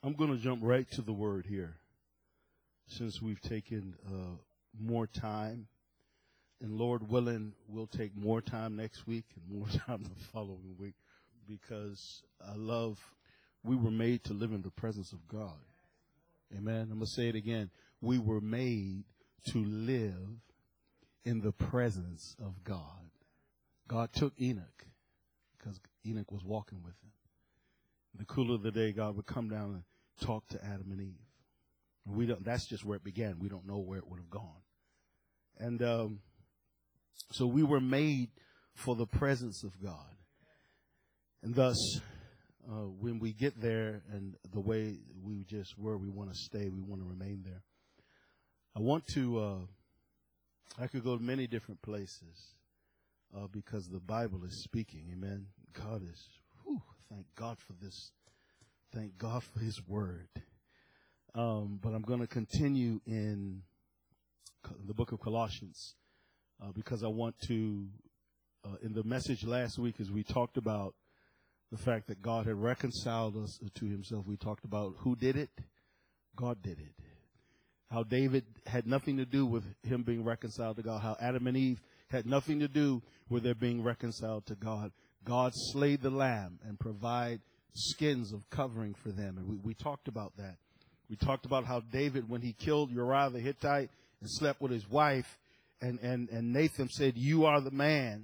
I'm going to jump right to the word here, since we've taken more time. And Lord willing, we'll take more time next week and more time the following week, because we were made to live in the presence of God. Amen. I'm going to say it again. We were made to live in the presence of God. God took Enoch because Enoch was walking with him. In the cool of the day, God would come down and talk to Adam and Eve. And that's just where it began. We don't know where it would have gone. And so we were made for the presence of God. And thus, when we get there and the way we just were, we want to stay, we want to remain there. I could go to many different places because the Bible is speaking. Amen. Thank God for this. Thank God for his word. But I'm going to continue in the book of Colossians because I want to, in the message last week, as we talked about the fact that God had reconciled us to himself, we talked about who did it. God did it. How David had nothing to do with him being reconciled to God. How Adam and Eve had nothing to do with their being reconciled to God. God slayed the lamb and provide skins of covering for them. And we talked about that. We talked about how David, when he killed Uriah the Hittite and slept with his wife, and Nathan said, "You are the man."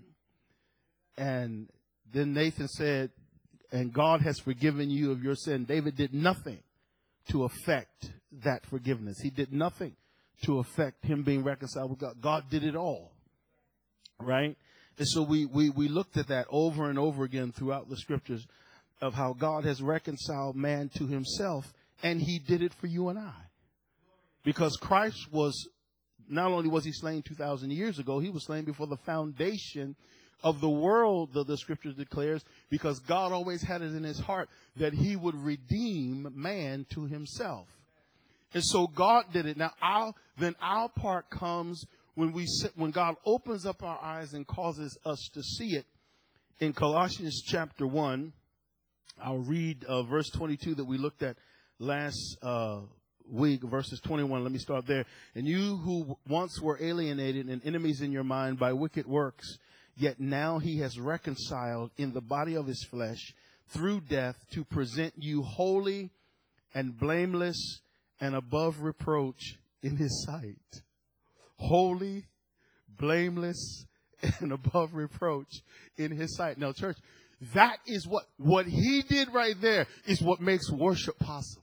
And then Nathan said, "And God has forgiven you of your sin." David did nothing to affect that forgiveness. He did nothing to affect him being reconciled with God. God did it all. Right? And so we looked at that over and over again throughout the scriptures of how God has reconciled man to himself, and he did it for you and I. Because Christ was, not only was he slain 2,000 years ago, he was slain before the foundation of the world, the scriptures declares, because God always had it in his heart that he would redeem man to himself. And so God did it. Now, our part comes when God opens up our eyes and causes us to see it. In Colossians chapter 1, I'll read verse 22 that we looked at last week, verses 21. Let me start there. "And you who once were alienated and enemies in your mind by wicked works, yet now he has reconciled in the body of his flesh through death to present you holy and blameless and above reproach in his sight." Holy, blameless, and above reproach in his sight. Now, church, that is what he did right there is what makes worship possible.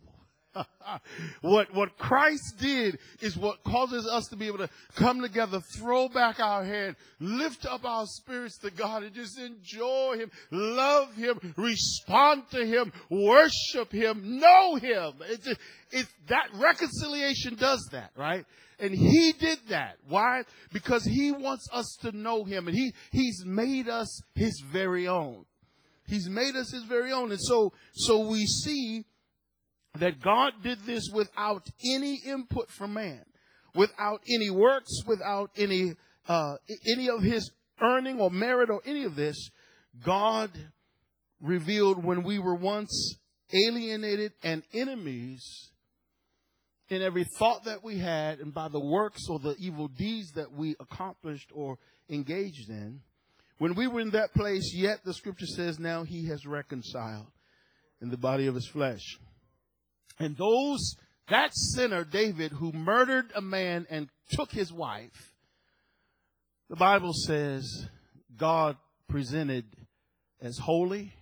What Christ did is what causes us to be able to come together, throw back our head, lift up our spirits to God, and just enjoy him, love him, respond to him, worship him, know him. It's that reconciliation does that, right? And he did that. Why? Because he wants us to know him, and he's made us his very own. He's made us his very own. And so we see that God did this without any input from man, without any works, without any of his earning or merit or any of this. God revealed when we were once alienated and enemies in every thought that we had, and by the works or the evil deeds that we accomplished or engaged in. When we were in that place, yet the scripture says now he has reconciled in the body of his flesh. And that sinner, David, who murdered a man and took his wife, the Bible says God presented as holy,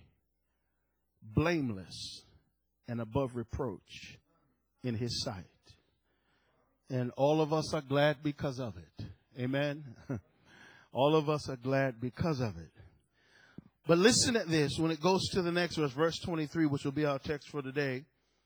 blameless, and above reproach in his sight. And all of us are glad because of it. Amen. All of us are glad because of it. But listen at this when it goes to the next verse, verse 23, which will be our text for today.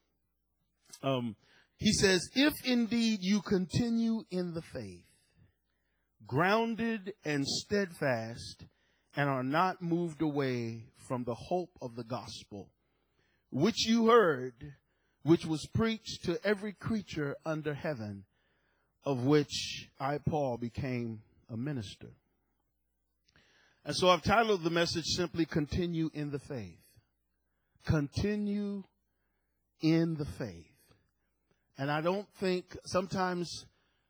He says, "If indeed you continue in the faith, grounded and steadfast, and are not moved away from the hope of the gospel, which you heard, which was preached to every creature under heaven, of which I, Paul, became a minister." And so I've titled the message simply, "Continue in the Faith." Continue in the faith. And I don't think sometimes,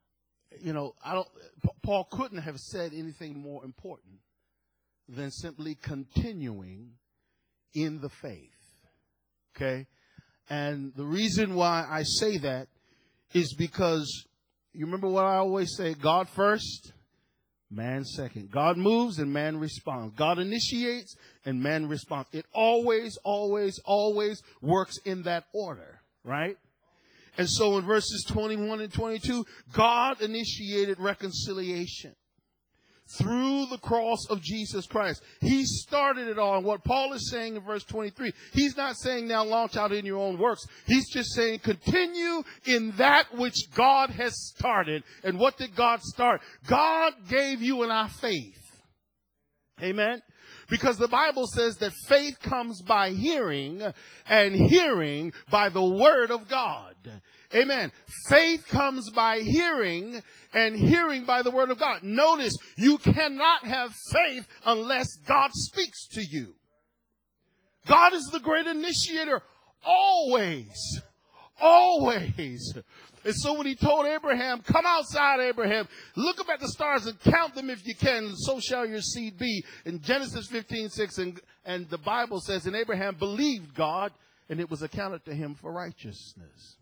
Paul couldn't have said anything more important than simply continuing in the faith. Okay? And the reason why I say that is because you remember what I always say, God first, man second. God moves and man responds. God initiates and man responds. It always, always, always works in that order, right? And so in verses 21 and 22, God initiated reconciliation through the cross of Jesus Christ. He started it all. And what Paul is saying in verse 23, he's not saying now launch out in your own works. He's just saying continue in that which God has started. And what did God start? God gave you and I faith. Amen. Because the Bible says that faith comes by hearing, and hearing by the word of God. Amen. Faith comes by hearing, and hearing by the word of God. Notice, you cannot have faith unless God speaks to you. God is the great initiator always. Always. And so when he told Abraham, come outside, Abraham, look up at the stars and count them if you can, and so shall your seed be. In Genesis 15:6, and the Bible says, and Abraham believed God, and it was accounted to him for righteousness.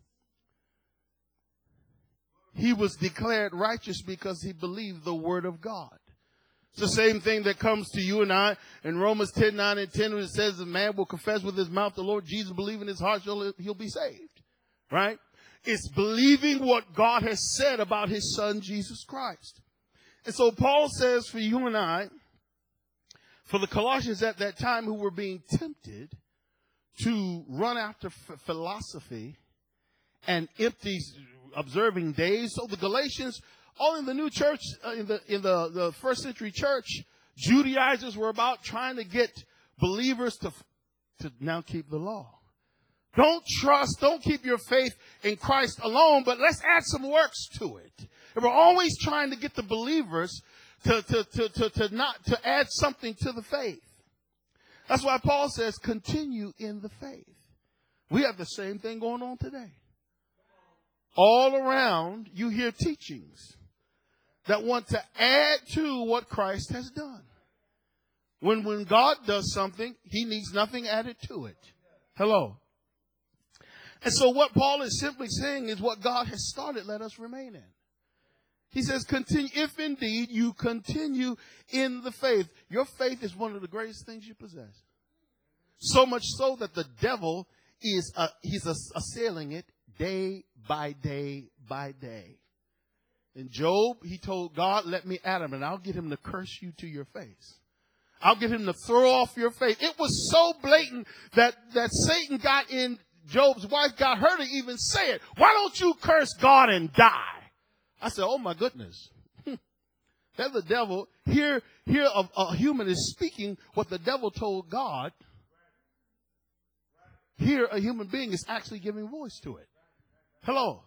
He was declared righteous because he believed the word of God. It's the same thing that comes to you and I in Romans 10:9 and 10, when it says the man will confess with his mouth the Lord Jesus, believe in his heart, he'll be saved. Right? It's believing what God has said about his son, Jesus Christ. And so Paul says for you and I, for the Colossians at that time who were being tempted to run after philosophy and empty observing days. So the Galatians, all in the new church, in the first century church, Judaizers were about trying to get believers to now keep the law. Don't keep your faith in Christ alone, but let's add some works to it. And we're always trying to get the believers to add something to the faith. That's why Paul says, continue in the faith. We have the same thing going on today. All around, you hear teachings that want to add to what Christ has done. When God does something, he needs nothing added to it. Hello. And so what Paul is simply saying is what God has started, let us remain in. He says, continue, if indeed you continue in the faith. Your faith is one of the greatest things you possess. So much so that the devil he's assailing it day by day by day. In Job, he told God, let me at him and I'll get him to curse you to your face. I'll get him to throw off your faith. It was so blatant that Satan got in Job's wife, got her to even say it. Why don't you curse God and die? I said, oh my goodness. That's the devil. Here a human is speaking what the devil told God. Here a human being is actually giving voice to it. Hello.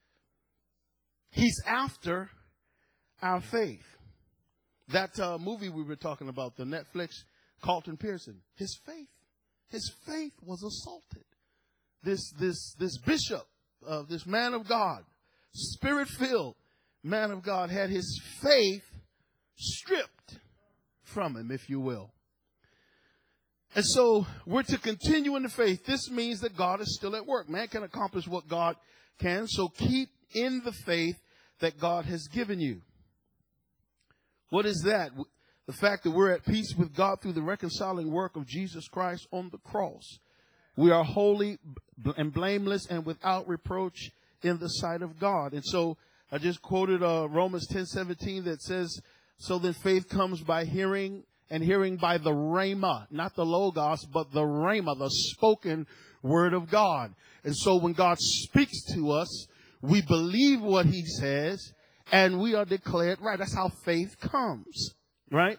He's after our faith. That movie we were talking about, the Netflix, Carlton Pearson, his faith was assaulted. This bishop, this man of God, spirit-filled man of God, had his faith stripped from him, if you will. And so we're to continue in the faith. This means that God is still at work. Man can accomplish what God can. So keep in the faith that God has given you. What is that? The fact that we're at peace with God through the reconciling work of Jesus Christ on the cross. We are holy and blameless and without reproach in the sight of God. And so I just quoted Romans 10:17 that says, so then faith comes by hearing, and hearing by the rhema, not the logos, but the rhema, the spoken word of God. And so when God speaks to us, we believe what he says, and we are declared right. That's how faith comes, right?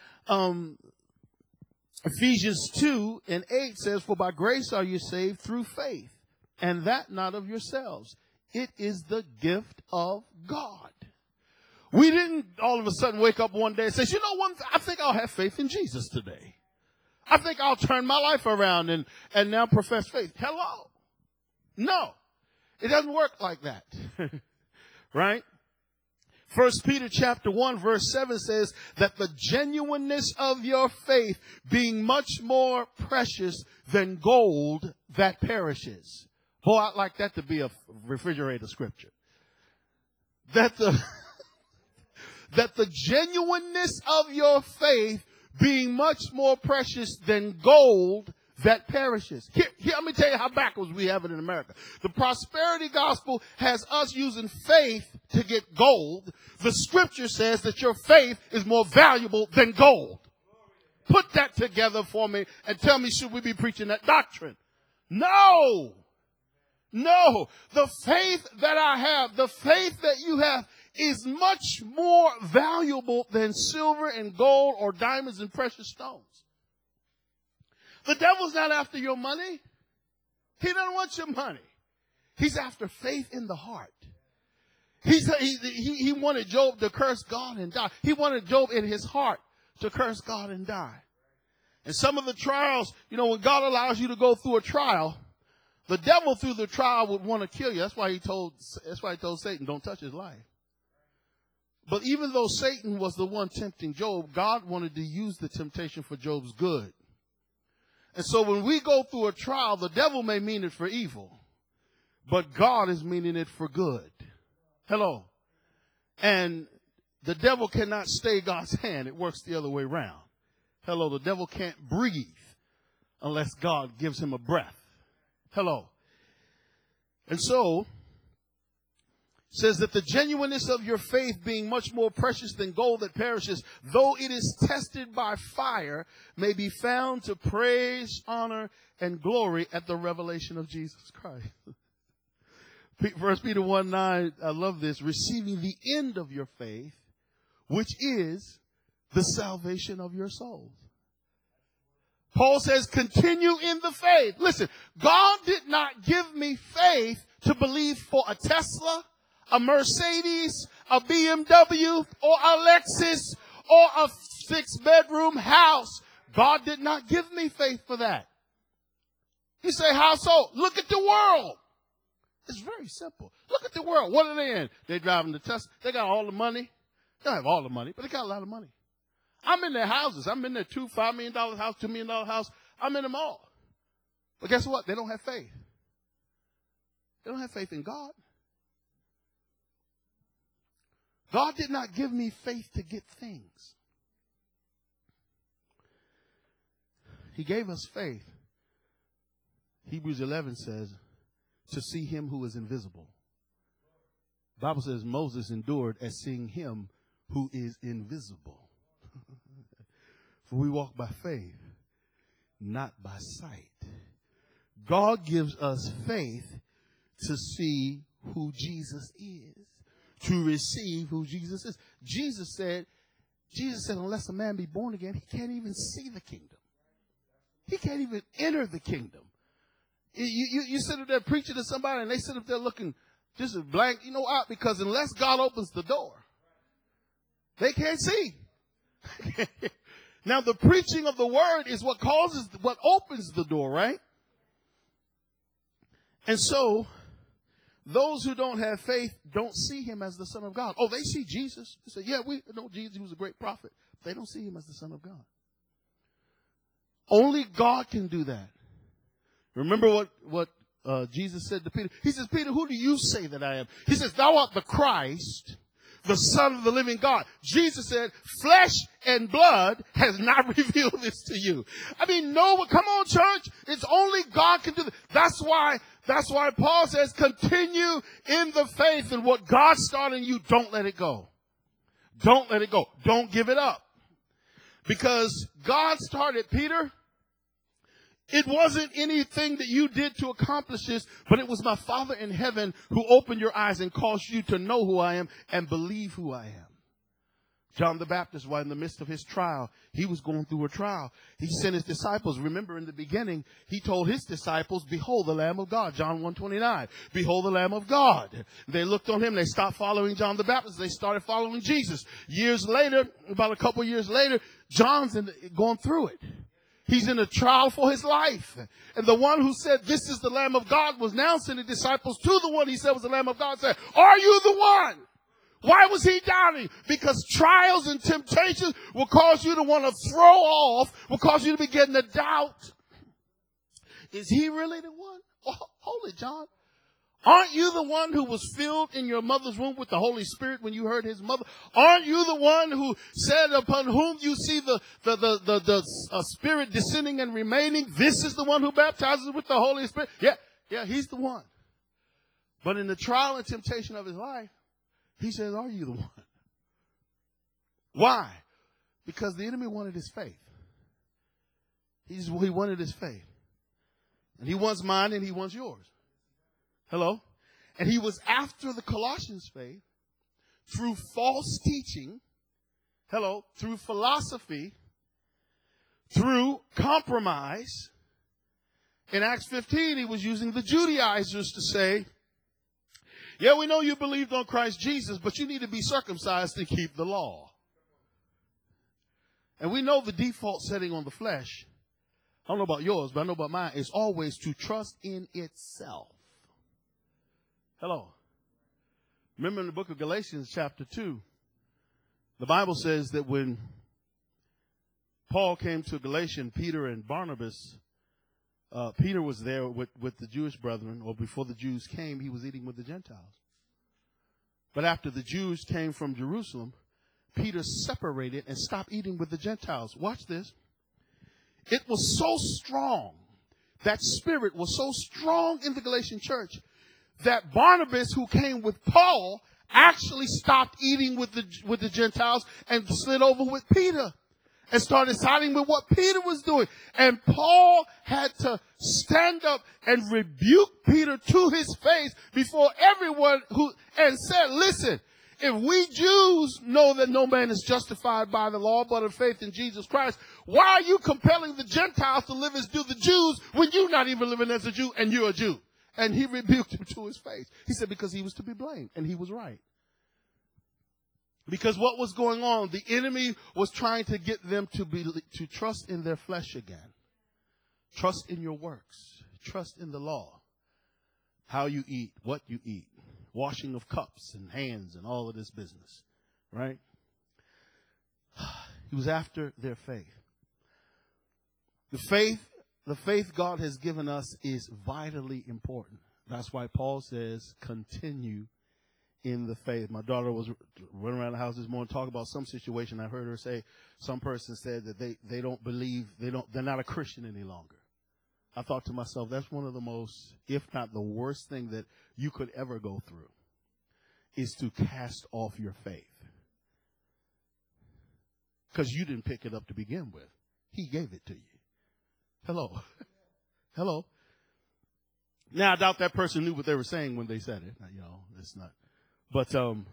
Ephesians 2:8 says, for by grace are you saved through faith, and that not of yourselves. It is the gift of God. We didn't all of a sudden wake up one day and say, you know what, I think I'll have faith in Jesus today. I think I'll turn my life around and now profess faith. Hello. No, it doesn't work like that. Right? 1 Peter chapter 1 verse 7 says that the genuineness of your faith being much more precious than gold that perishes. Boy, I'd like that to be a refrigerator scripture. That the genuineness of your faith being much more precious than gold that perishes. Here, let me tell you how backwards we have it in America. The prosperity gospel has us using faith to get gold. The scripture says that your faith is more valuable than gold. Put that together for me and tell me, should we be preaching that doctrine? No. No. The faith that I have, the faith that you have, is much more valuable than silver and gold or diamonds and precious stones. The devil's not after your money. He doesn't want your money. He's after faith in the heart. He wanted Job to curse God and die. He wanted Job in his heart to curse God and die. And some of the trials, when God allows you to go through a trial, the devil through the trial would want to kill you. That's why he told Satan, don't touch his life. But even though Satan was the one tempting Job, God wanted to use the temptation for Job's good. And so when we go through a trial, the devil may mean it for evil, but God is meaning it for good. Hello. And the devil cannot stay God's hand. It works the other way around. Hello. The devil can't breathe unless God gives him a breath. Hello. And so, says that the genuineness of your faith being much more precious than gold that perishes, though it is tested by fire, may be found to praise, honor, and glory at the revelation of Jesus Christ. 1 Peter 1:9, I love this, receiving the end of your faith, which is the salvation of your souls. Paul says, continue in the faith. Listen, God did not give me faith to believe for a Tesla, a Mercedes, a BMW, or a Lexus, or a 6-bedroom house. God did not give me faith for that. You say, how so? Look at the world. It's very simple. Look at the world. What are they in? They're driving the Tesla. They got all the money. They don't have all the money, but they got a lot of money. I'm in their houses. I'm in their $5 million house, $2 million house. I'm in them all. But guess what? They don't have faith. They don't have faith in God. God did not give me faith to get things. He gave us faith. Hebrews 11 says, to see him who is invisible. The Bible says Moses endured as seeing him who is invisible. For we walk by faith, not by sight. God gives us faith to see who Jesus is, to receive who Jesus is. Jesus said, unless a man be born again, he can't even see the kingdom. He can't even enter the kingdom. You sit up there preaching to somebody and they sit up there looking just blank. You know why? Because unless God opens the door, they can't see. Now, the preaching of the word is what opens the door, right? And so, those who don't have faith don't see him as the Son of God. Oh, they see Jesus. They say, yeah, we know Jesus. He was a great prophet. They don't see him as the Son of God. Only God can do that. Remember what Jesus said to Peter? He says, Peter, who do you say that I am? He says, thou art the Christ, the Son of the living God. Jesus said, flesh and blood has not revealed this to you. I mean, no, come on, church. It's only God can do this. That's why Paul says, continue in the faith, and what God started in you, don't let it go. Don't let it go. Don't give it up. Because God started Peter. It wasn't anything that you did to accomplish this, but it was my Father in heaven who opened your eyes and caused you to know who I am and believe who I am. John the Baptist, while in the midst of his trial, he was going through a trial. He sent his disciples. Remember, in the beginning, he told his disciples, behold the Lamb of God. John 1:29. Behold the Lamb of God. They looked on him. They stopped following John the Baptist. They started following Jesus. Years later, about a couple years later, John's going through it. He's in a trial for his life. And the one who said, this is the Lamb of God, was now sending disciples to the one he said was the Lamb of God, said, are you the one? Why was he doubting? Because trials and temptations will cause you to want to throw off, will cause you to begin to doubt. Is he really the one? Oh, hold it, John. Aren't you the one who was filled in your mother's womb with the Holy Spirit when you heard his mother? Aren't you the one who said, upon whom you see the Spirit descending and remaining? This is the one who baptizes with the Holy Spirit. Yeah, he's the one. But in the trial and temptation of his life, he says, are you the one? Why? Because the enemy wanted his faith. He wanted his faith. And he wants mine and he wants yours. Hello? And he was after the Colossians' faith through false teaching. Hello? Through philosophy. Through compromise. In Acts 15, he was using the Judaizers to say, yeah, we know you believed on Christ Jesus, but you need to be circumcised to keep the law. And we know the default setting on the flesh, I don't know about yours, but I know about mine, is always to trust in itself. Hello. Remember in the book of Galatians chapter 2, the Bible says that when Paul came to Galatia, Peter and Barnabas, Peter was there with the Jewish brethren, or before the Jews came, he was eating with the Gentiles. But after the Jews came from Jerusalem, Peter separated and stopped eating with the Gentiles. Watch this. It was so strong, that spirit was so strong in the Galatian church, that Barnabas, who came with Paul, actually stopped eating with the Gentiles and slid over with Peter and started siding with what Peter was doing. And Paul had to stand up and rebuke Peter to his face before everyone and said, listen, if we Jews know that no man is justified by the law but of faith in Jesus Christ, why are you compelling the Gentiles to live as do the Jews when you're not even living as a Jew and you're a Jew? And he rebuked him to his face. He said because he was to be blamed, and he was right. Because what was going on, the enemy was trying to get them to trust in their flesh again. Trust in your works. Trust in the law. How you eat, what you eat. Washing of cups and hands and all of this business. Right? He was after their faith. The faith God has given us is vitally important. That's why Paul says, continue in the faith. My daughter was running around the house this morning talking about some situation. I heard her say, some person said that they don't believe, they're not a Christian any longer. I thought to myself, that's one of the most, if not the worst thing that you could ever go through, is to cast off your faith. Because you didn't pick it up to begin with. He gave it to you. Hello. Hello. Now, I doubt that person knew what they were saying when they said it. You know, it's not. But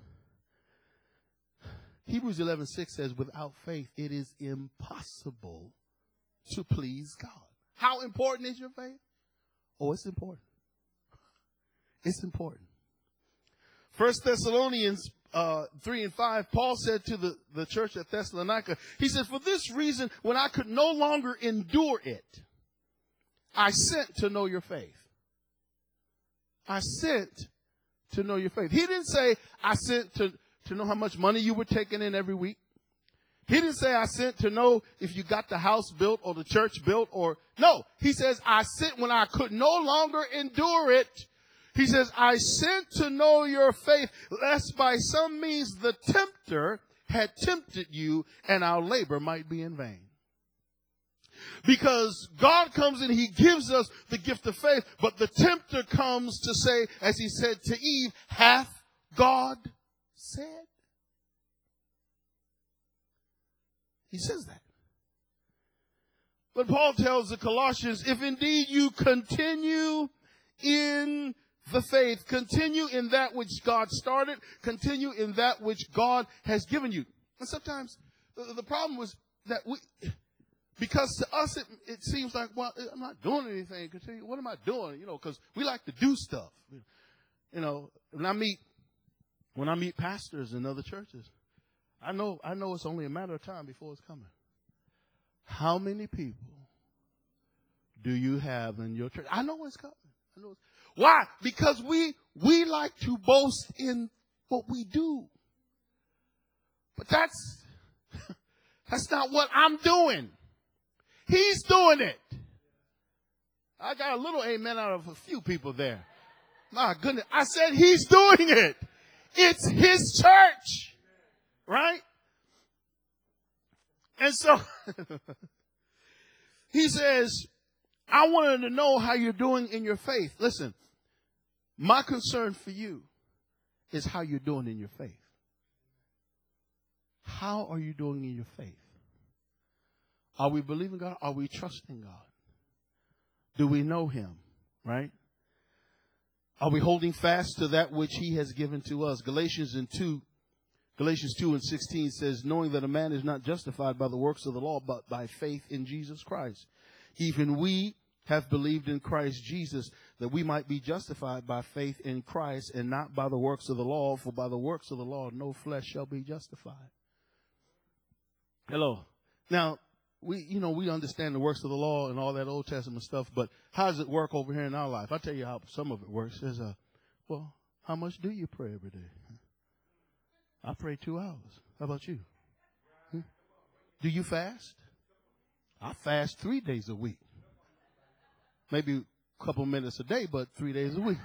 Hebrews 11:6 says, without faith, it is impossible to please God. How important is your faith? Oh, it's important. It's important. 1 Thessalonians 3:5, Paul said to the church at Thessalonica, he said, for this reason, when I could no longer endure it, I sent to know your faith. I sent to know your faith. He didn't say, I sent to know how much money you were taking in every week. He didn't say, I sent to know if you got the house built or the church built or, no. He says, I sent when I could no longer endure it. He says, I sent to know your faith, lest by some means the tempter had tempted you and our labor might be in vain. Because God comes and he gives us the gift of faith, but the tempter comes to say, as he said to Eve, hath God said? He says that. But Paul tells the Colossians, if indeed you continue in the faith, continue in that which God started, continue in that which God has given you. And sometimes the problem was that because to us it seems like, well, I'm not doing anything. Continue. What am I doing? You know, because we like to do stuff. You know, when I meet pastors in other churches, I know it's only a matter of time before it's coming. How many people do you have in your church? I know it's coming. Why? Because we like to boast in what we do. But that's not what I'm doing. He's doing it. I got a little amen out of a few people there. My goodness. I said he's doing it. It's his church. Right? And so he says, I wanted to know how you're doing in your faith. Listen, my concern for you is how you're doing in your faith. How are you doing in your faith? Are we believing God? Are we trusting God? Do we know him? Right? Are we holding fast to that which he has given to us? Galatians 2:16 says, knowing that a man is not justified by the works of the law, but by faith in Jesus Christ. Even we have believed in Christ Jesus, that we might be justified by faith in Christ and not by the works of the law, for by the works of the law no flesh shall be justified. Hello. Now, we understand the works of the law and all that Old Testament stuff, but how does it work over here in our life? I'll tell you how some of it works. There's well, how much do you pray every day? I pray 2 hours. How about you? Do you fast? I fast 3 days a week. Maybe a couple minutes a day, but 3 days a week.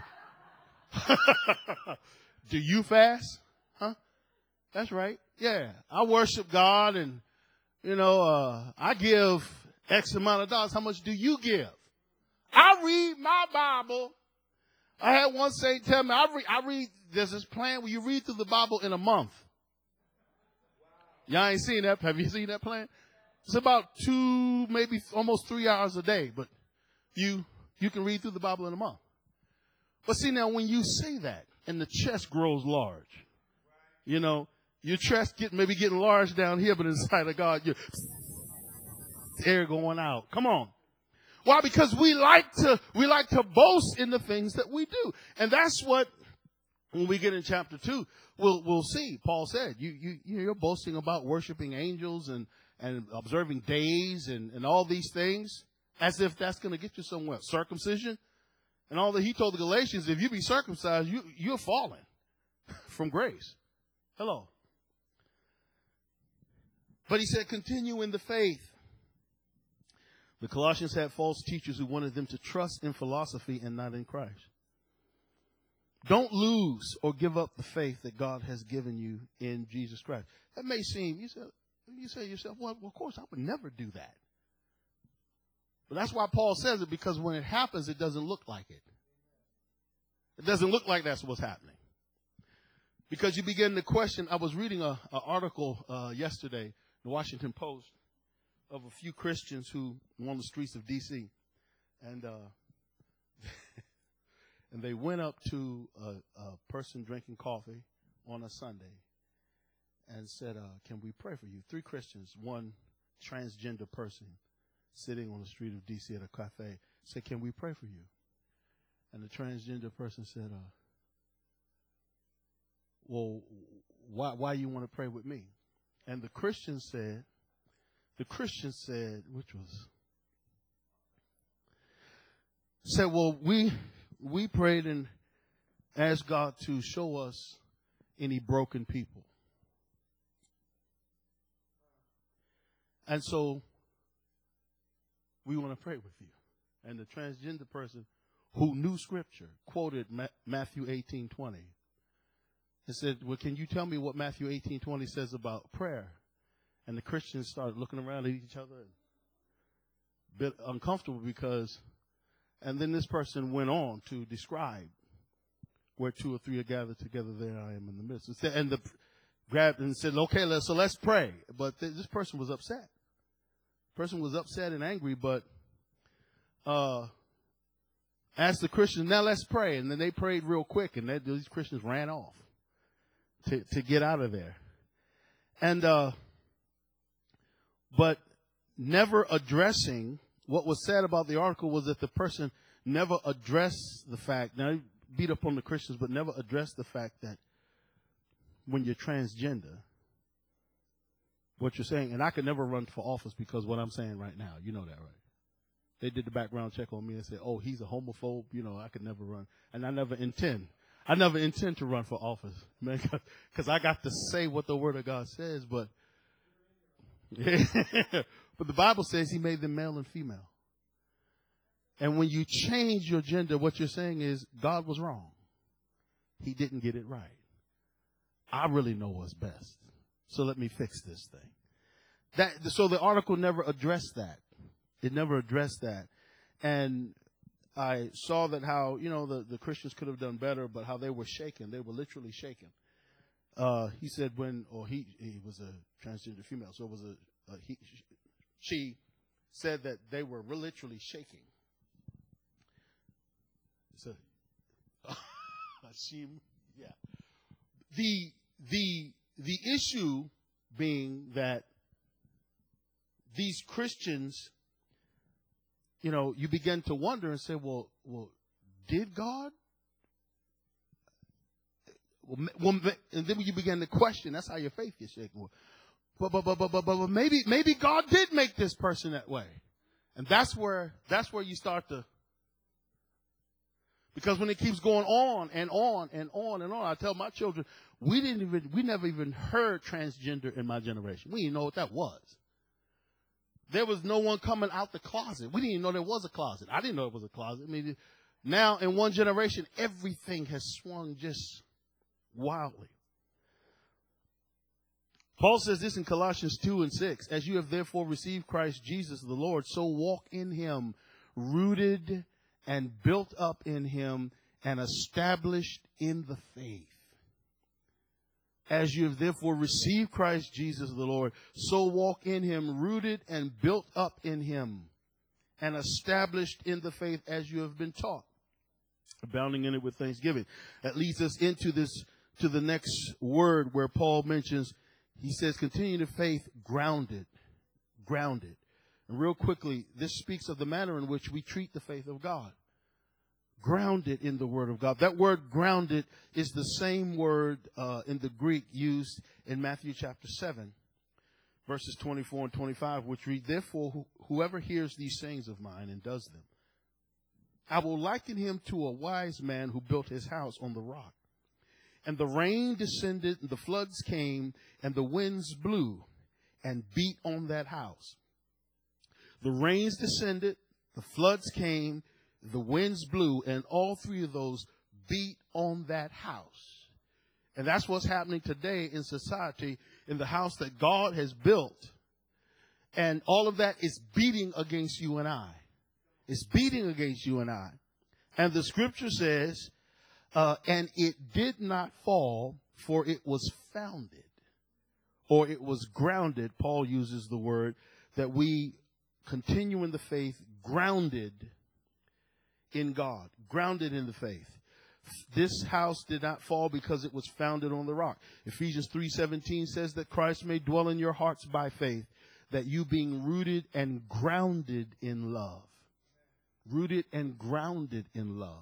Do you fast? Huh? That's right. Yeah. I worship God and, I give X amount of dollars. How much do you give? I read my Bible. I had one saint tell me, I read, there's this plan where you read through the Bible in a month. Y'all ain't seen that. Have you seen that plan? It's about 2, maybe almost 3 hours a day, but you can read through the Bible in a month. But see, now when you say that and the chest grows large, your chest maybe getting large down here, but inside of God, your air going out. Come on. Why? Because we like to boast in the things that we do. And that's what, when we get in chapter 2, we'll see. Paul said, you're boasting about worshiping angels and observing days and all these things as if that's going to get you somewhere. Circumcision and all that. He told the Galatians, if you be circumcised, you're falling from grace. Hello. But he said, continue in the faith. The Colossians had false teachers who wanted them to trust in philosophy and not in Christ. Don't lose or give up the faith that God has given you in Jesus Christ. That may seem, you say to yourself, well, of course, I would never do that. But that's why Paul says it, because when it happens, it doesn't look like it. It doesn't look like that's what's happening. Because you begin to question. I was reading an article yesterday, the Washington Post, of a few Christians who were on the streets of D.C. And and they went up to a person drinking coffee on a Sunday and said, can we pray for you? 3 Christians, one transgender person sitting on the street of D.C. at a cafe said, can we pray for you? And the transgender person said, well, why you want to pray with me? And the Christian said, well, we prayed and asked God to show us any broken people. And so we want to pray with you. And the transgender person who knew scripture quoted Matthew 18:20 and said, well, can you tell me what Matthew 18:20 says about prayer? And the Christians started looking around at each other and a bit uncomfortable and then this person went on to describe where 2 or 3 are gathered together, there I am in the midst. And grabbed and said, okay, let's pray. But this person was upset. Person was upset and angry, but asked the Christians, now let's pray. And then they prayed real quick, and these Christians ran off to get out of there. And but never addressing what was said about the article was that the person never addressed the fact, now he beat up on the Christians, but never addressed the fact that when you're transgender, what you're saying, and I could never run for office because what I'm saying right now, you know that, right? They did the background check on me and said, oh, he's a homophobe. You know, I could never run. And I never intend to run for office, man, because I got to say what the Word of God says. But but the Bible says he made them male and female. And when you change your gender, what you're saying is God was wrong. He didn't get it right. I really know what's best. So let me fix this thing. So the article never addressed that. It never addressed that. And I saw that how, you know, the Christians could have done better, but how they were shaken. They were literally shaken. He said he was a transgender female. So it was she said that they were literally shaking. So, yeah. The issue being that these Christians, you know, you begin to wonder and say, well, did God? Well, and then you begin to question. That's how your faith gets shaken. But maybe God did make this person that way, and that's where you start to. Because when it keeps going on and on and on and on, I tell my children, we never even heard transgender in my generation. We didn't know what that was. There was no one coming out the closet. We didn't even know there was a closet. I didn't know it was a closet. I mean, now in one generation, everything has swung just wildly. Paul says this in Colossians 2:6, as you have therefore received Christ Jesus the Lord, so walk in him, rooted and built up in him and established in the faith. As you have therefore received Christ Jesus the Lord, so walk in him, rooted and built up in him and established in the faith as you have been taught, abounding in it with thanksgiving. That leads us into to the next word where Paul mentions, he says, continue to faith, grounded. And real quickly, this speaks of the manner in which we treat the faith of God. Grounded in the Word of God. That word grounded is the same word in the Greek used in Matthew chapter 7, verses 24 and 25, which read, therefore, whoever hears these sayings of mine and does them, I will liken him to a wise man who built his house on the rock. And the rain descended, and the floods came, and the winds blew and beat on that house. The rains descended, the floods came, the winds blew, and all three of those beat on that house. And that's what's happening today in society, in the house that God has built. And all of that is beating against you and I. It's beating against you and I. And the scripture says, and it did not fall, for it was founded, or it was grounded. Paul uses the word that we continue in the faith, grounded in God, grounded in the faith. This house did not fall because it was founded on the rock. Ephesians 3:17 says that Christ may dwell in your hearts by faith, that you being rooted and grounded in love. Rooted and grounded in love.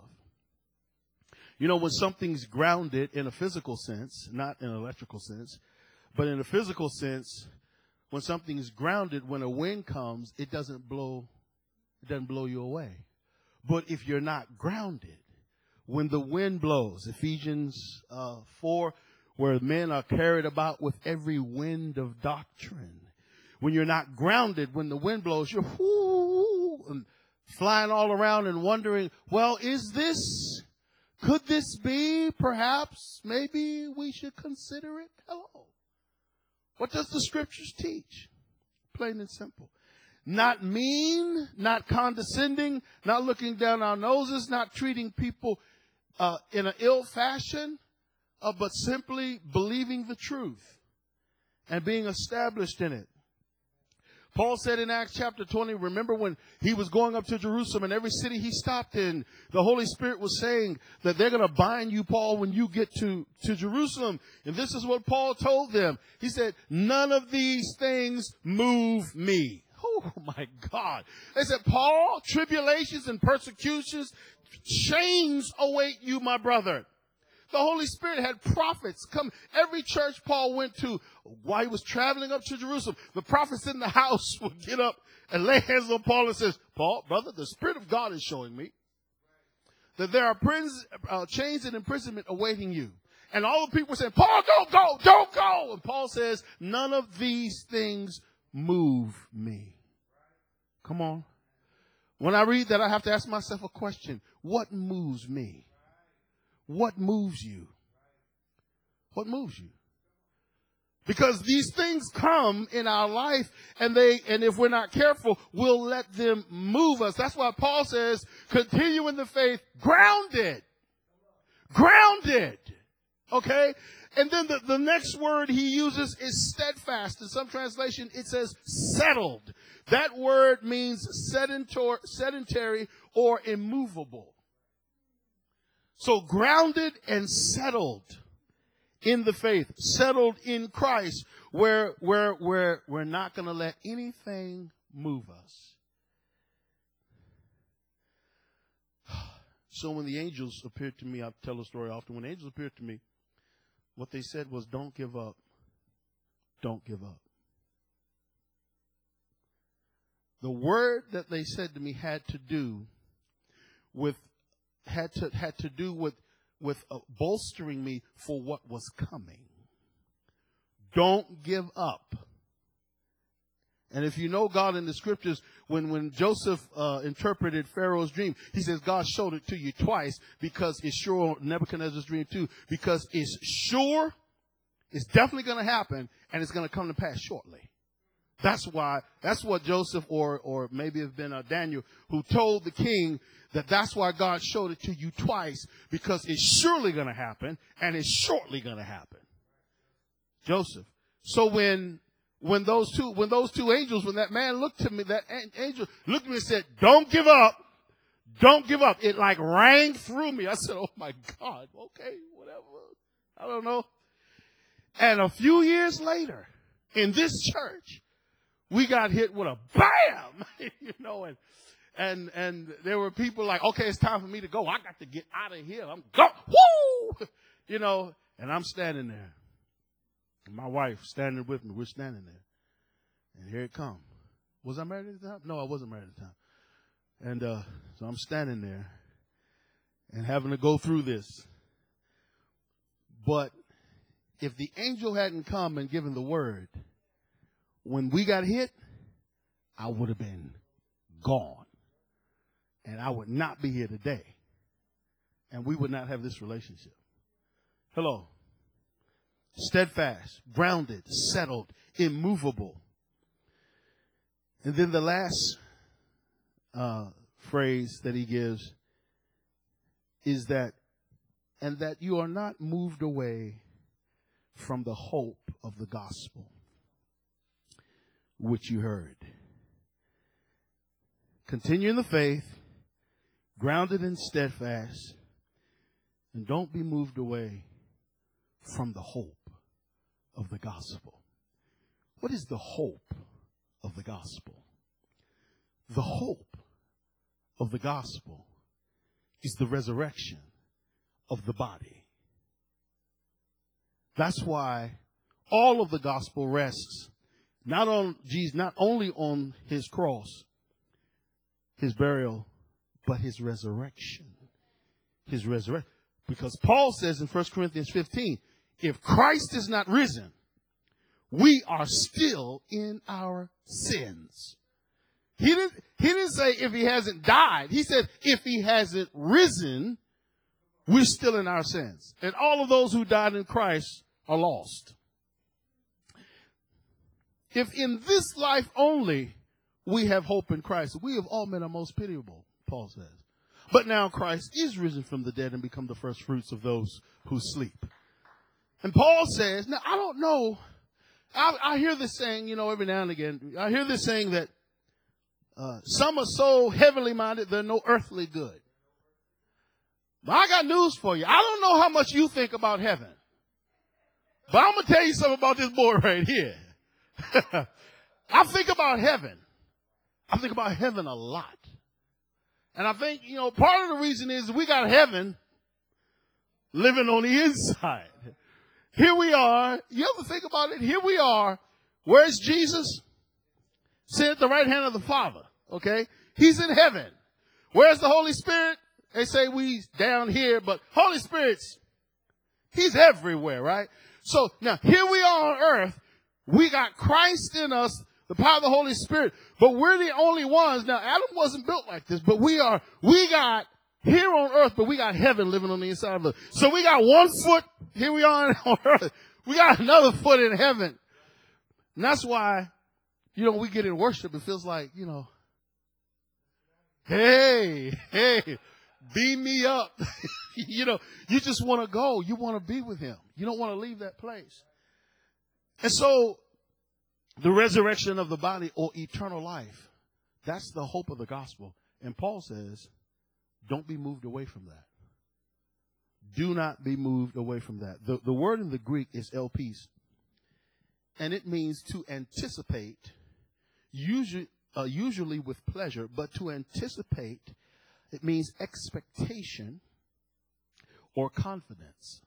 You know, when something's grounded in a physical sense, not in an electrical sense, but in a physical sense, when something's grounded, when a wind comes, it doesn't blow you away. But if you're not grounded, when the wind blows, Ephesians 4, where men are carried about with every wind of doctrine. When you're not grounded, when the wind blows, you're and flying all around and wondering, well, could this be? Perhaps, maybe we should consider it. Hello. What does the scriptures teach? Plain and simple. Not mean, not condescending, not looking down our noses, not treating people in an ill fashion, but simply believing the truth and being established in it. Paul said in Acts chapter 20, remember when he was going up to Jerusalem, and every city he stopped in, the Holy Spirit was saying that they're going to bind you, Paul, when you get to Jerusalem. And this is what Paul told them. He said, none of these things move me. Oh, my God. They said, Paul, tribulations and persecutions, chains await you, my brother. The Holy Spirit had prophets come. Every church Paul went to, while he was traveling up to Jerusalem, the prophets in the house would get up and lay hands on Paul and says, Paul, brother, the Spirit of God is showing me that there are chains and imprisonment awaiting you. And all the people saying, Paul, don't go. And Paul says, none of these things move me. Come on. When I read that, I have to ask myself a question. What moves me? What moves you? What moves you? Because these things come in our life, and if we're not careful, we'll let them move us. That's why Paul says, continue in the faith, grounded. Grounded. Okay? And then the next word he uses is steadfast. In some translation, it says settled. That word means sedentary or immovable. So grounded and settled in the faith, settled in Christ, where we're not going to let anything move us. So when the angels appeared to me, I tell the story often, when angels appeared to me, what they said was, don't give up. Don't give up. The word that they said to me had to do with bolstering me for what was coming. Don't give up. And if you know God in the scriptures, when Joseph interpreted Pharaoh's dream, he says God showed it to you twice because it's sure, Nebuchadnezzar's dream too, because it's sure, it's definitely going to happen, and it's going to come to pass shortly. That's what Joseph or maybe it's been Daniel who told the king that's why God showed it to you twice, because it's surely going to happen and it's shortly going to happen. Joseph. So when those two angels, when that man looked to me, that angel looked at me and said, don't give up. Don't give up. It like rang through me. I said, oh my God. Okay, whatever. I don't know. And a few years later in this church, we got hit with a bam, and there were people like, okay, it's time for me to go. I got to get out of here. I'm go, woo, and I'm standing there. And my wife standing with me. We're standing there. And here it comes. Was I married at the time? No, I wasn't married at the time. And so I'm standing there and having to go through this. But if the angel hadn't come and given the word, when we got hit, I would have been gone. And I would not be here today. And we would not have this relationship. Hello. Steadfast, grounded, settled, immovable. And then the last phrase that he gives is that you are not moved away from the hope of the gospel, which you heard. Continue in the faith, grounded and steadfast, and don't be moved away from the hope of the gospel. What is the hope of the gospel? The hope of the gospel is the resurrection of the body. That's why all of the gospel rests not only on his cross, his burial, but his resurrection. His resurrection. Because Paul says in 1 Corinthians 15, if Christ is not risen, we are still in our sins. He didn't say if he hasn't died. He said if he hasn't risen, we're still in our sins. And all of those who died in Christ are lost. If in this life only we have hope in Christ, we have all men are most pitiable, Paul says. But now Christ is risen from the dead and become the first fruits of those who sleep. And Paul says, now I don't know, I hear this saying, every now and again, I hear this saying that some are so heavenly minded, they're no earthly good. But I got news for you. I don't know how much you think about heaven. But I'm going to tell you something about this boy right here. I think about heaven. I think about heaven a lot. And I think, part of the reason is we got heaven, living on the inside. Here we are. You ever think about it? Here we are. Where's Jesus? Sitting at the right hand of the Father. Okay? He's in heaven. Where's the Holy Spirit? They say we down here, but Holy Spirit's, he's everywhere, right? So now here we are on earth. We got Christ in us, the power of the Holy Spirit, but we're the only ones. Now Adam wasn't built like this, but we got here on earth, but we got heaven living on the inside of us. So we got one foot, here we are on earth. We got another foot in heaven. And that's why, we get in worship, it feels like, hey, beam me up. You just want to go. You want to be with him. You don't want to leave that place. And so the resurrection of the body or eternal life, that's the hope of the gospel. And Paul says, don't be moved away from that. Do not be moved away from that. The word in the Greek is elpis, and it means to anticipate, usually with pleasure, but to anticipate, it means expectation or confidence.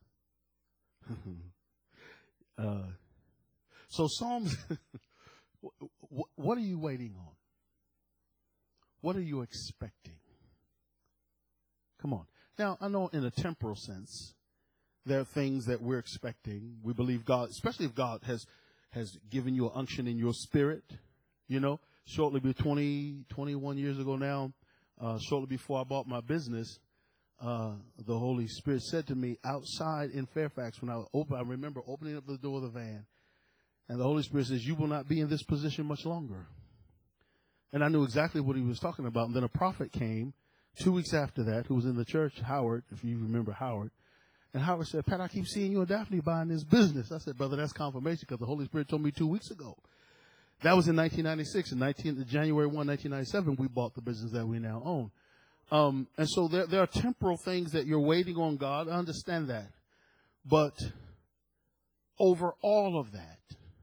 So Psalms, what are you waiting on? What are you expecting? Come on. Now, I know in a temporal sense, there are things that we're expecting. We believe God, especially if God has given you an unction in your spirit, shortly be 21 years ago now, shortly before I bought my business, the Holy Spirit said to me outside in Fairfax when I remember opening up the door of the van, and the Holy Spirit says, you will not be in this position much longer. And I knew exactly what he was talking about. And then a prophet came 2 weeks after that, who was in the church, Howard, if you remember Howard. And Howard said, Pat, I keep seeing you and Daphne buying this business. I said, brother, that's confirmation because the Holy Spirit told me 2 weeks ago. That was in 1996. In January 1, 1997, we bought the business that we now own. And so there are temporal things that you're waiting on God. I understand that. But over all of that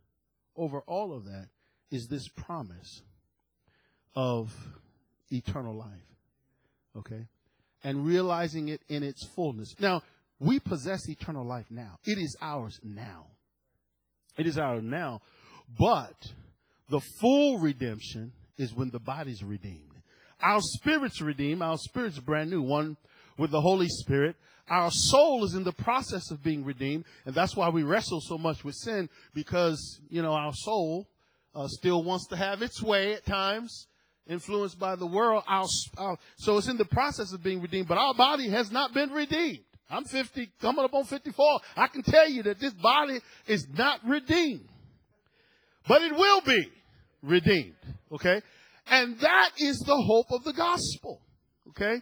is this promise of eternal life. Okay? And realizing it in its fullness. Now, we possess eternal life now. It is ours now. It is ours now. But the full redemption is when the body's redeemed. Our spirit's redeemed. Our spirit's brand new. One with the Holy Spirit. Our soul is in the process of being redeemed. And that's why we wrestle so much with sin. Because, our soul still wants to have its way at times. Influenced by the world. So it's in the process of being redeemed. But our body has not been redeemed. I'm 50, coming up on 54. I can tell you that this body is not redeemed. But it will be redeemed. Okay? And that is the hope of the gospel. Okay?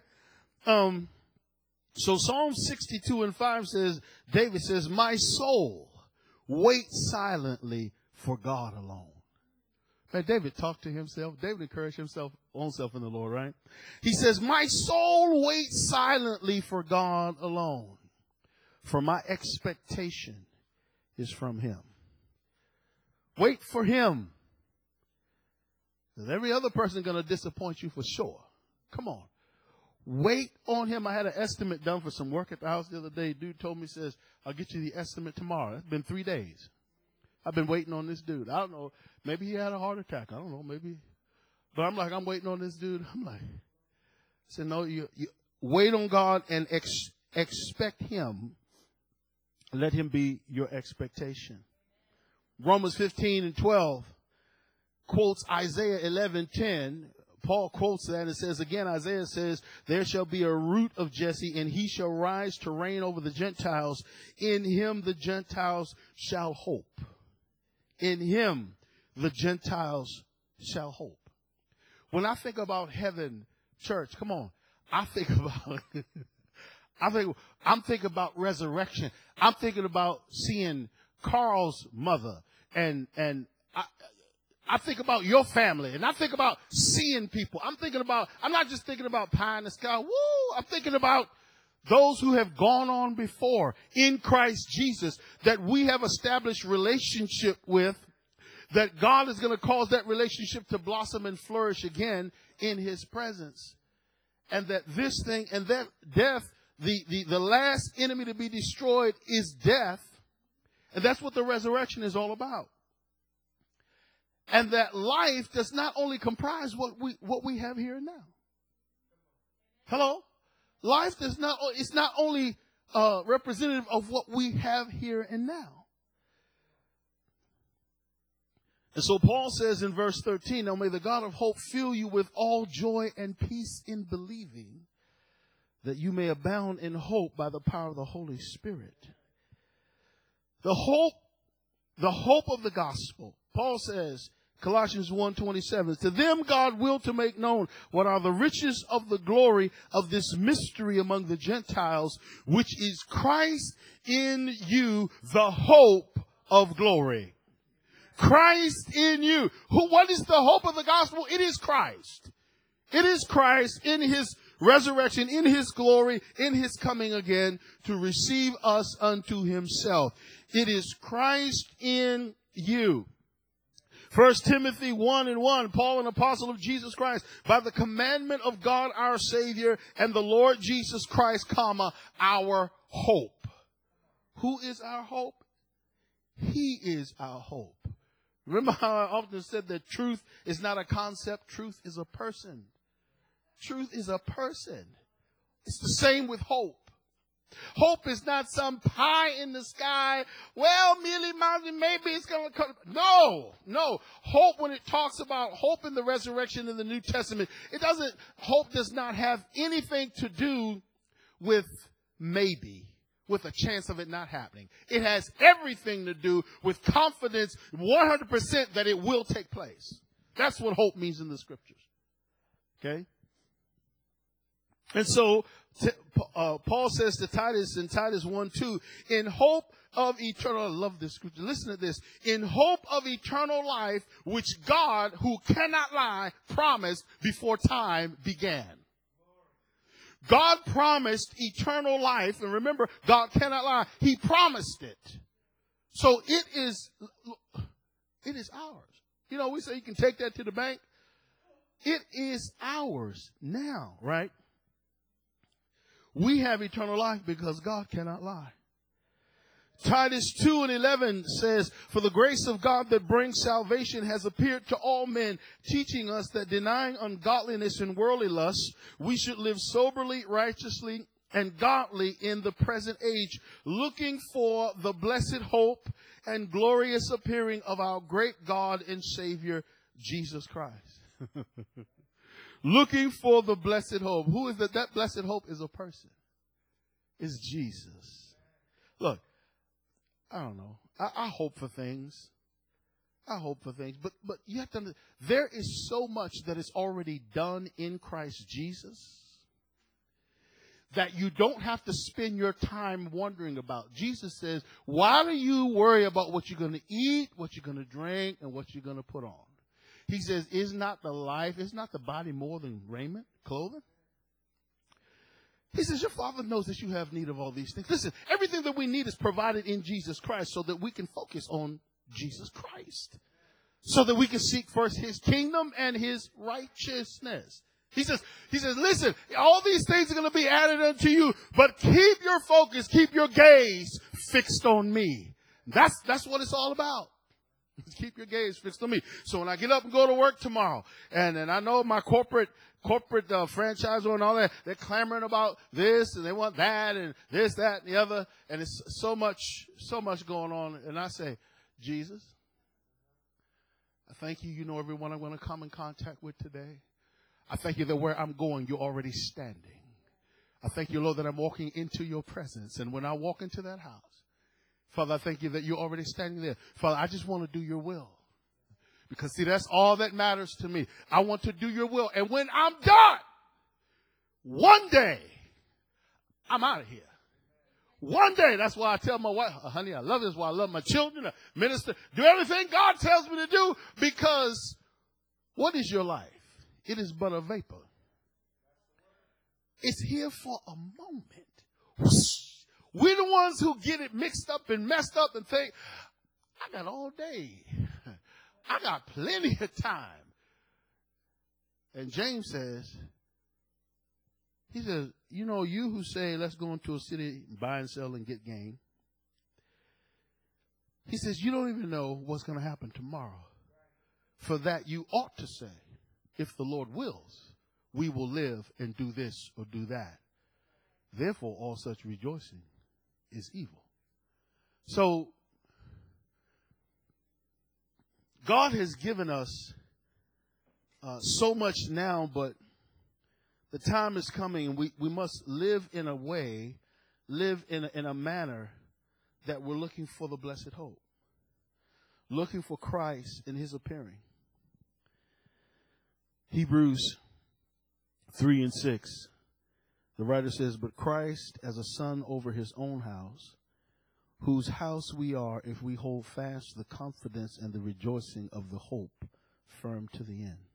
So Psalm 62:5 says, David says, my soul waits silently for God alone. Man, David talked to himself. David encouraged himself, own self in the Lord, right? He says, my soul waits silently for God alone. For my expectation is from him. Wait for him. Because every other person is going to disappoint you for sure. Come on. Wait on him. I had an estimate done for some work at the house the other day. Dude told me, says, I'll get you the estimate tomorrow. It's been 3 days. I've been waiting on this dude. I don't know. Maybe he had a heart attack. I don't know. Maybe. But I'm waiting on this dude. I'm like, I said, no, you wait on God and expect him. Let him be your expectation. Romans 15:12 quotes Isaiah 11:10. Paul quotes that and says, again, Isaiah says, there shall be a root of Jesse, and he shall rise to reign over the Gentiles. In him the Gentiles shall hope. In him the Gentiles shall hope. When I think about heaven, church, come on, I'm thinking about resurrection. I'm thinking about seeing Carl's mother and I think about your family, and I think about seeing people. I'm not just thinking about pie in the sky. Woo! I'm thinking about those who have gone on before in Christ Jesus that we have established relationship with, that God is going to cause that relationship to blossom and flourish again in his presence. And that this thing and that death, the last enemy to be destroyed is death. And that's what the resurrection is all about. And that life does not only comprise what we have here and now. Hello? Life does not, it's not only representative of what we have here and now. And so Paul says in verse 13, now may the God of hope fill you with all joy and peace in believing, that you may abound in hope by the power of the Holy Spirit. The hope of the gospel. Paul says, Colossians 1:27, to them God willed to make known what are the riches of the glory of this mystery among the Gentiles, which is Christ in you, the hope of glory. Christ in you. What is the hope of the gospel? It is Christ. It is Christ in his resurrection, in his glory, in his coming again to receive us unto himself. It is Christ in you. 1 Timothy 1:1, Paul, an apostle of Jesus Christ, by the commandment of God our Savior and the Lord Jesus Christ, our hope. Who is our hope? He is our hope. Remember how I often said that truth is not a concept, truth is a person. Truth is a person. It's the same with hope. Hope is not some pie in the sky. Well, maybe it's going to come. No. Hope, when it talks about hope in the resurrection in the New Testament, hope does not have anything to do with maybe, with a chance of it not happening. It has everything to do with confidence, 100% that it will take place. That's what hope means in the scriptures. Okay? And so, Paul says to Titus in Titus 1:2, in hope of eternal, I love this scripture. Listen to this. In hope of eternal life, which God, who cannot lie, promised before time began. God promised eternal life. And remember, God cannot lie. He promised it. So it is ours. You know, we say you can take that to the bank. It is ours now, right? We have eternal life because God cannot lie. Titus 2:11 says, for the grace of God that brings salvation has appeared to all men, teaching us that denying ungodliness and worldly lusts, we should live soberly, righteously, and godly in the present age, looking for the blessed hope and glorious appearing of our great God and Savior, Jesus Christ. Looking for the blessed hope. Who is that? That blessed hope is a person. It's Jesus. Look, I don't know. I hope for things. But you have to understand, there is so much that is already done in Christ Jesus that you don't have to spend your time wondering about. Jesus says, why do you worry about what you're going to eat, what you're going to drink, and what you're going to put on? He says, is not the body more than raiment, clothing? He says, your Father knows that you have need of all these things. Listen, everything that we need is provided in Jesus Christ so that we can focus on Jesus Christ. So that we can seek first his kingdom and his righteousness. He says, listen, all these things are going to be added unto you, but keep your focus, keep your gaze fixed on me. That's what it's all about. Keep your gaze fixed on me. So when I get up and go to work tomorrow, and I know my corporate franchisor and all that, they're clamoring about this and they want that and this, that, and the other, and it's so much going on. And I say, Jesus, I thank you. You know everyone I'm going to come in contact with today. I thank you that where I'm going, you're already standing. I thank you, Lord, that I'm walking into your presence, and when I walk into that house, Father, I thank you that you're already standing there. Father, I just want to do your will. Because, see, that's all that matters to me. I want to do your will. And when I'm done, one day, I'm out of here. One day, that's why I tell my wife, honey, I love this. Why I love my children, minister, do everything God tells me to do. Because what is your life? It is but a vapor. It's here for a moment. We're the ones who get it mixed up and messed up and think, I got all day. I got plenty of time. And James says, He says, you know, you who say, let's go into a city, buy and sell and get gain. He says, you don't even know what's going to happen tomorrow. For that you ought to say, if the Lord wills, we will live and do this or do that. Therefore, all such rejoicing is evil. So, God has given us so much now, but the time is coming, and we must live in a way, live in a manner that we're looking for the blessed hope, looking for Christ in his appearing. Hebrews 3:6, the writer says, but Christ as a son over his own house, whose house we are if we hold fast the confidence and the rejoicing of the hope firm to the end.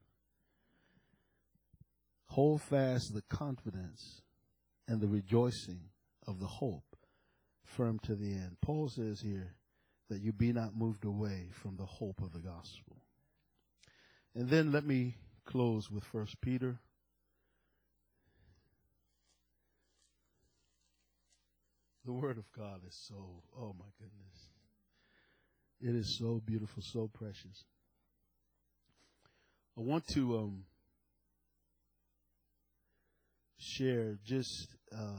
Hold fast the confidence and the rejoicing of the hope firm to the end. Paul says here that you be not moved away from the hope of the gospel. And then let me close with 1 Peter. The word of God is so, oh my goodness. It is so beautiful, so precious. I want to share just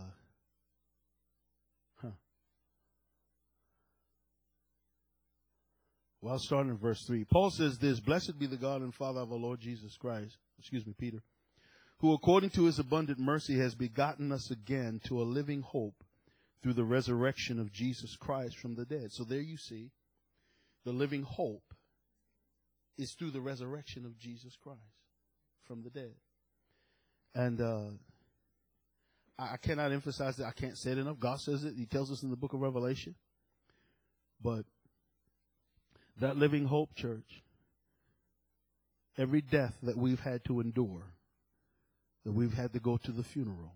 well, starting in verse 3. Paul says this, blessed be the God and Father of our Lord Jesus Christ, Peter, who according to his abundant mercy has begotten us again to a living hope through the resurrection of Jesus Christ from the dead. So there you see, the living hope is through the resurrection of Jesus Christ from the dead. And I cannot emphasize that. I can't say it enough. God says it. He tells us in the book of Revelation. But that living hope, church, every death that we've had to endure, that we've had to go to the funeral,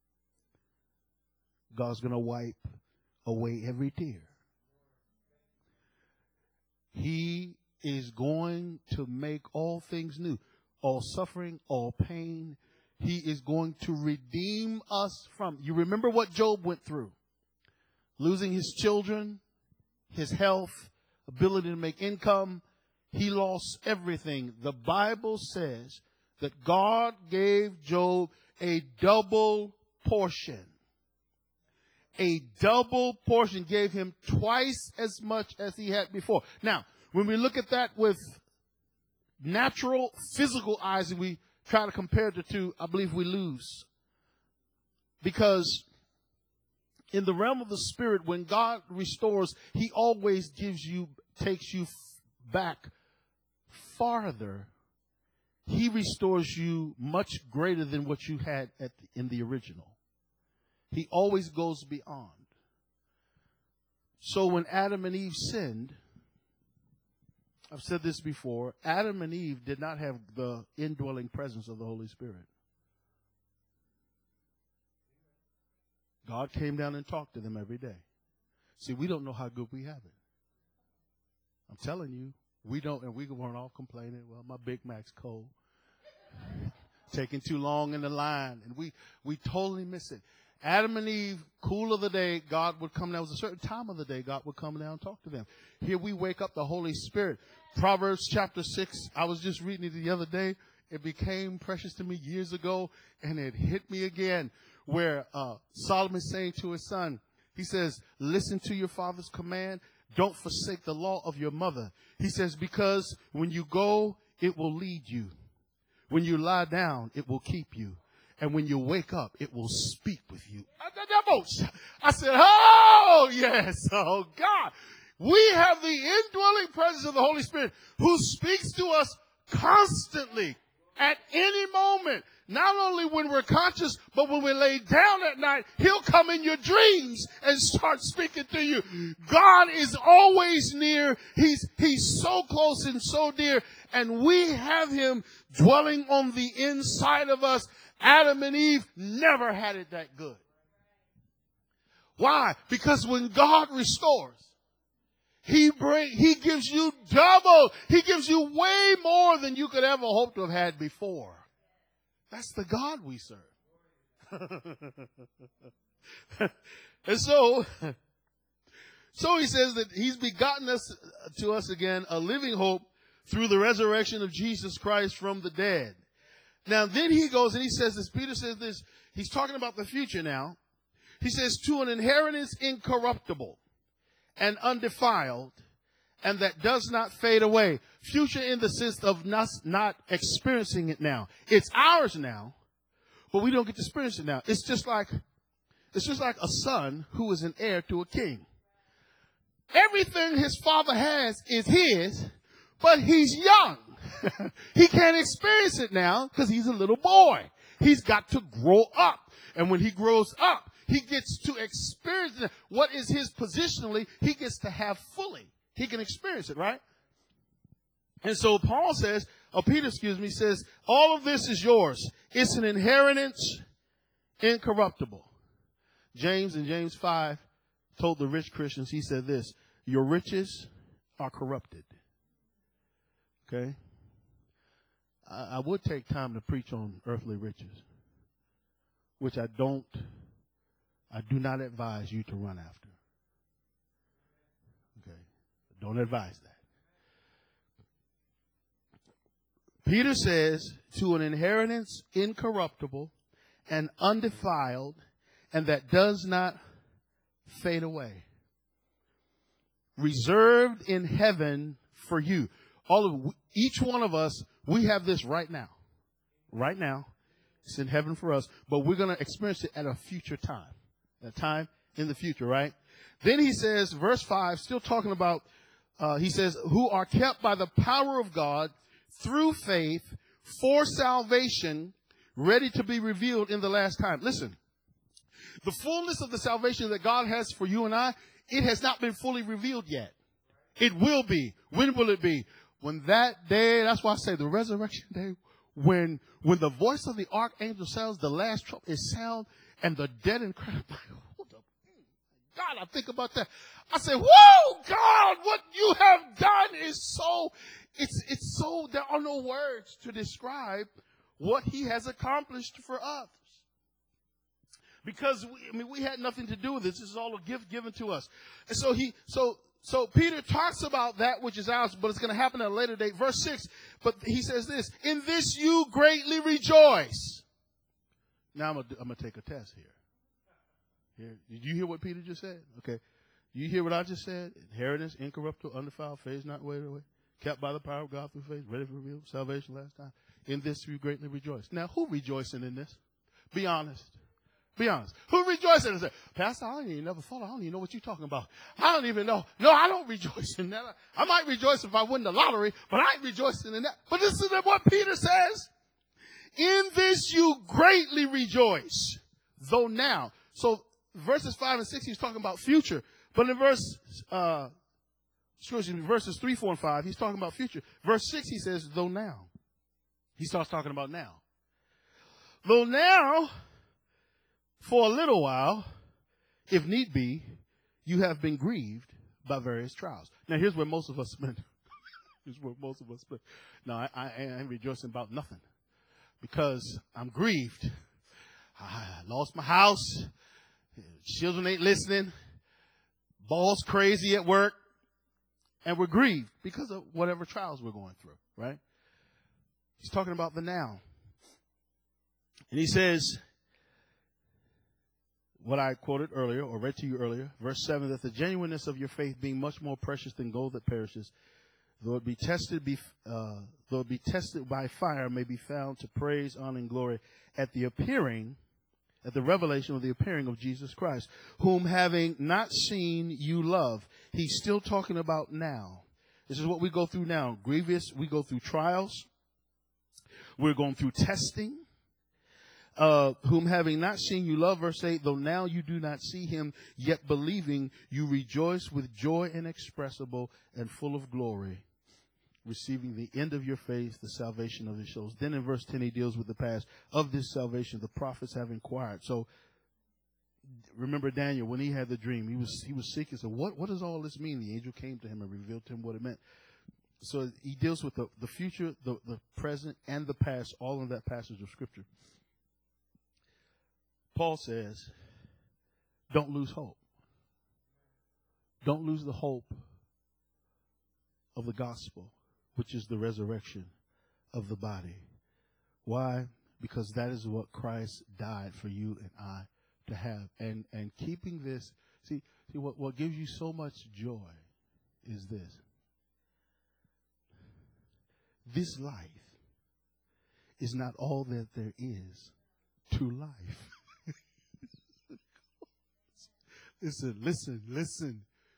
God's going to wipe away every tear. He is going to make all things new, all suffering, all pain. He is going to redeem us from. You remember what Job went through? Losing his children, his health, ability to make income. He lost everything. The Bible says that God gave Job a double portion. A double portion, gave him twice as much as he had before. Now, when we look at that with natural, physical eyes, and we try to compare the two, I believe we lose. Because in the realm of the spirit, when God restores, he always takes you back farther. He restores you much greater than what you had in the original. He always goes beyond. So when Adam and Eve sinned, I've said this before, Adam and Eve did not have the indwelling presence of the Holy Spirit. God came down and talked to them every day. See, we don't know how good we have it. I'm telling you, we don't, and we weren't all complaining, well, my Big Mac's cold. Taking too long in the line, and we totally miss it. Adam and Eve, cool of the day, God would come down. It was a certain time of the day God would come down and talk to them. Here we wake up the Holy Spirit. Proverbs chapter 6, I was just reading it the other day. It became precious to me years ago, and it hit me again, where Solomon is saying to his son, he says, listen to your father's command. Don't forsake the law of your mother. He says, because when you go, it will lead you. When you lie down, it will keep you. And when you wake up, it will speak with you. I said, oh, yes. Oh, God. We have the indwelling presence of the Holy Spirit who speaks to us constantly at any moment. Not only when we're conscious, but when we lay down at night, he'll come in your dreams and start speaking to you. God is always near. He's so close and so dear. And we have him dwelling on the inside of us. Adam and Eve never had it that good. Why? Because when God restores, he gives you double. He gives you way more than you could ever hope to have had before. That's the God we serve. And so he says that he's begotten us to us again a living hope through the resurrection of Jesus Christ from the dead. Now then he goes and he says this, Peter says this, he's talking about the future now. He says, to an inheritance incorruptible and undefiled, and that does not fade away. Future in the sense of not experiencing it now. It's ours now, but we don't get to experience it now. It's just like a son who is an heir to a king. Everything his father has is his, but he's young. He can't experience it now because he's a little boy. He's got to grow up. And when he grows up, he gets to experience it. What is his positionally, he gets to have fully. He can experience it, right? And so Peter says, all of this is yours. It's an inheritance incorruptible. James in James 5 told the rich Christians, he said this, your riches are corrupted. Okay? I would take time to preach on earthly riches, which I do not advise you to run after. Okay? Don't advise that. Peter says, to an inheritance incorruptible and undefiled, and that does not fade away. Reserved in heaven for you. Each one of us, we have this right now. Right now. It's in heaven for us, but we're going to experience it at a future time. A time in the future, right? Then he says, verse 5, still talking about, he says, who are kept by the power of God through faith for salvation, ready to be revealed in the last time. Listen, the fullness of the salvation that God has for you and I, it has not been fully revealed yet. It will be. When will it be? When that day, that's why I say the resurrection day, when the voice of the archangel sounds, the last trumpet is sound, and the dead and cry, God, I think about that. I say, whoa, God, what you have done is so, it's so, there are no words to describe what he has accomplished for us. Because we had nothing to do with this. This is all a gift given to us. And so Peter talks about that which is ours, but it's going to happen at a later date. Verse 6, but he says this, in this you greatly rejoice. Now I'm going to take a test here. Did you hear what Peter just said? Okay. You hear what I just said? Inheritance, incorruptible, undefiled, fades not away, kept by the power of God through faith, ready for reveal, salvation last time. In this you greatly rejoice. Now, who rejoicing in this? Be honest. Be honest. Who rejoicing in this? Pastor, I ain't never thought. I don't even know what you're talking about. I don't even know. No, I don't rejoice in that. I might rejoice if I win the lottery, but I ain't rejoicing in that. But listen to what Peter says. In this you greatly rejoice, though now. So verses 5 and 6, he's talking about future. But in verses 3, 4, and 5, he's talking about future. Verse 6, he says, though now. He starts talking about now. Though now, for a little while, if need be, you have been grieved by various trials. Now, here's where most of us spend. No, I ain't rejoicing about nothing because I'm grieved. I lost my house. Children ain't listening. Boss crazy at work. And we're grieved because of whatever trials we're going through, right? He's talking about the now. And he says, what I quoted earlier, or read to you earlier, verse 7, that the genuineness of your faith being much more precious than gold that perishes, though it be tested by fire, may be found to praise, honor, and glory at the revelation of the appearing of Jesus Christ, whom having not seen you love. He's still talking about now. This is what we go through now. We go through trials. We're going through testing. Whom having not seen you love, verse 8, though now you do not see him, yet believing you rejoice with joy inexpressible and full of glory, receiving the end of your faith, the salvation of his souls. Then in verse 10, he deals with the past. Of this salvation, the prophets have inquired. So remember Daniel, when he had the dream, he was seeking. So what does all this mean? The angel came to him and revealed to him what it meant. So he deals with the future, the present, and the past, all in that passage of Scripture. Paul says, don't lose hope. Don't lose the hope of the gospel, which is the resurrection of the body. Why? Because that is what Christ died for you and I to have. And keeping this, see what gives you so much joy is this. This life is not all that there is to life. Listen.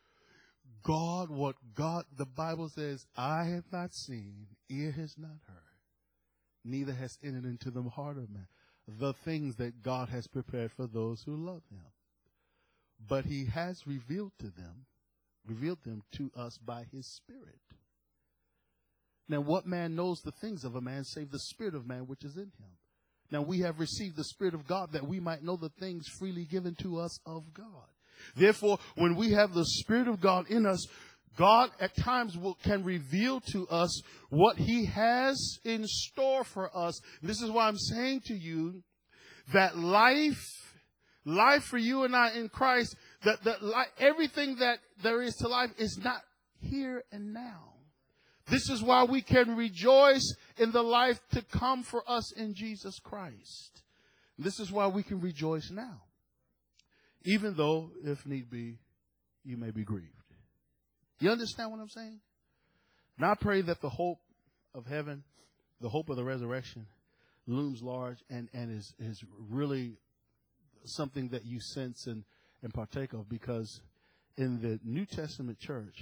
The Bible says, eye have not seen, ear has not heard, neither has entered into the heart of man the things that God has prepared for those who love him. But he has revealed them to us by his Spirit. Now, what man knows the things of a man save the Spirit of man which is in him? Now, we have received the Spirit of God that we might know the things freely given to us of God. Therefore, when we have the Spirit of God in us, God at times can reveal to us what he has in store for us. This is why I'm saying to you that life for you and I in Christ, that everything that there is to life is not here and now. This is why we can rejoice in the life to come for us in Jesus Christ. This is why we can rejoice now, even though, if need be, you may be grieved. You understand what I'm saying? Now I pray that the hope of heaven, the hope of the resurrection, looms large and is really something that you sense and partake of, because in the New Testament church,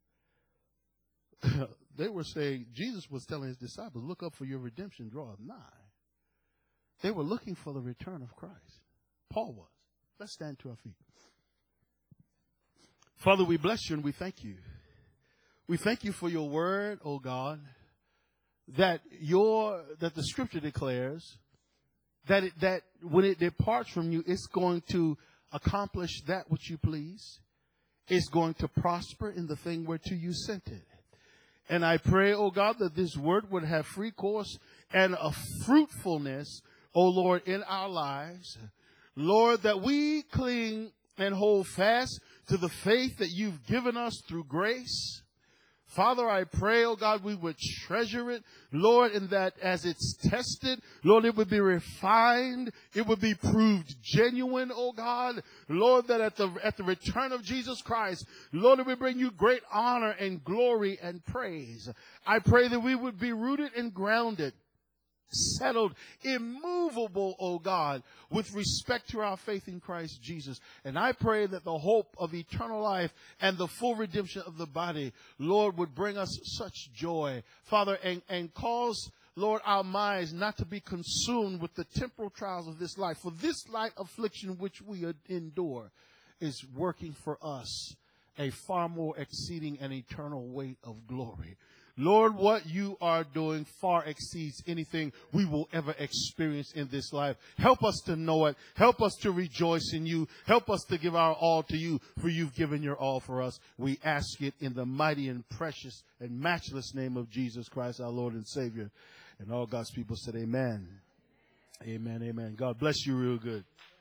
they were saying, Jesus was telling his disciples, look up for your redemption draweth nigh. They were looking for the return of Christ. Paul was. Let's stand to our feet. Father, we bless you and we thank you. We thank you for your word, oh God, that the scripture declares that when it departs from you, it's going to accomplish that which you please. It's going to prosper in the thing whereto you sent it. And I pray, oh God, that this word would have free course and a fruitfulness, oh Lord, in our lives. Lord, that we cling and hold fast to the faith that you've given us through grace. Father, I pray, oh God, we would treasure it, Lord, in that as it's tested, Lord, it would be refined. It would be proved genuine, oh God. Lord, that at the return of Jesus Christ, Lord, it would bring you great honor and glory and praise. I pray that we would be rooted and grounded, settled, immovable, oh God, with respect to our faith in Christ Jesus. And I pray that the hope of eternal life and the full redemption of the body, Lord, would bring us such joy, Father, and cause, Lord, our minds not to be consumed with the temporal trials of this life. For this light affliction which we endure is working for us a far more exceeding and eternal weight of glory. Lord, what you are doing far exceeds anything we will ever experience in this life. Help us to know it. Help us to rejoice in you. Help us to give our all to you, for you've given your all for us. We ask it in the mighty and precious and matchless name of Jesus Christ, our Lord and Savior. And all God's people said amen. Amen, amen. God bless you real good.